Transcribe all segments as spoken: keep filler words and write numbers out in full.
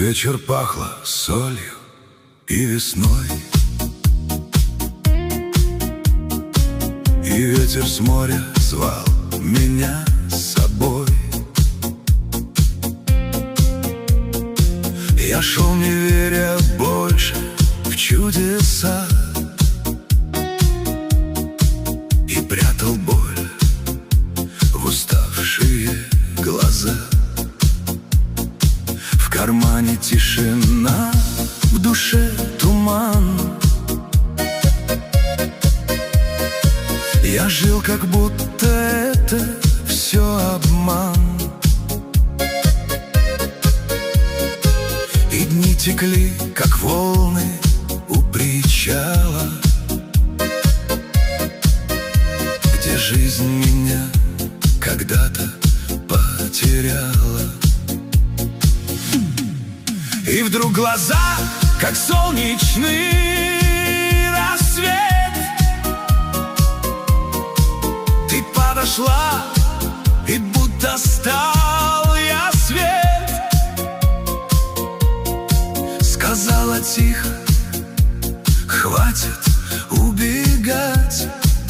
вечер пахло солью и весной, и ветер с моря звал меня с собой. Я шел, не веря больше в чудеса, и прятал боль в уставшие глаза. В кармане тишина, в душе туман. Я жил, как будто это все обман. И дни текли, как волны у причала, где жизнь меня когда-то потеряла. И вдруг глаза, как солнечный рассвет. Ты подошла, и будто стал я свет. Сказала тихо: хватит убегать.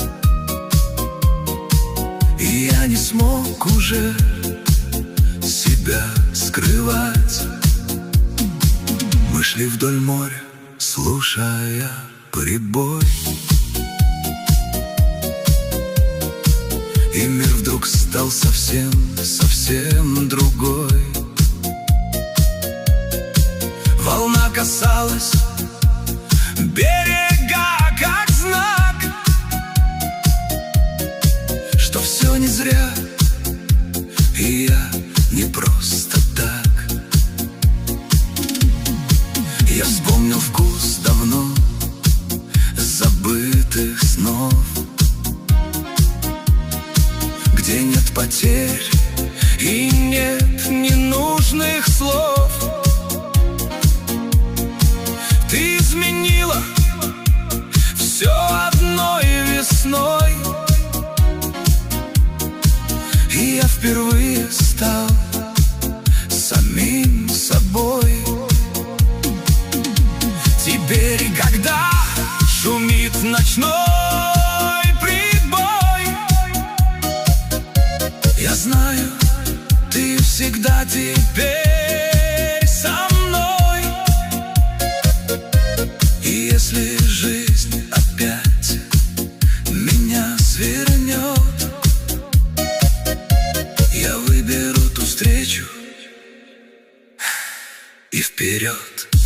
И я не смог уже себя скрывать. Мы шли вдоль моря, слушая прибой, и мир вдруг стал совсем, совсем другой. Волна касалась берега, как знак, что все не зря, и я не просто так. Я вспомнил вкус давно забытых снов, где нет потерь и нет ненужных слов. Ты изменила все одной весной, и я впервые стал самим собой. Теперь, когда шумит ночной прибой, я знаю, ты всегда теперь со мной. И если жизнь опять меня свернет, я выберу ту встречу и вперед.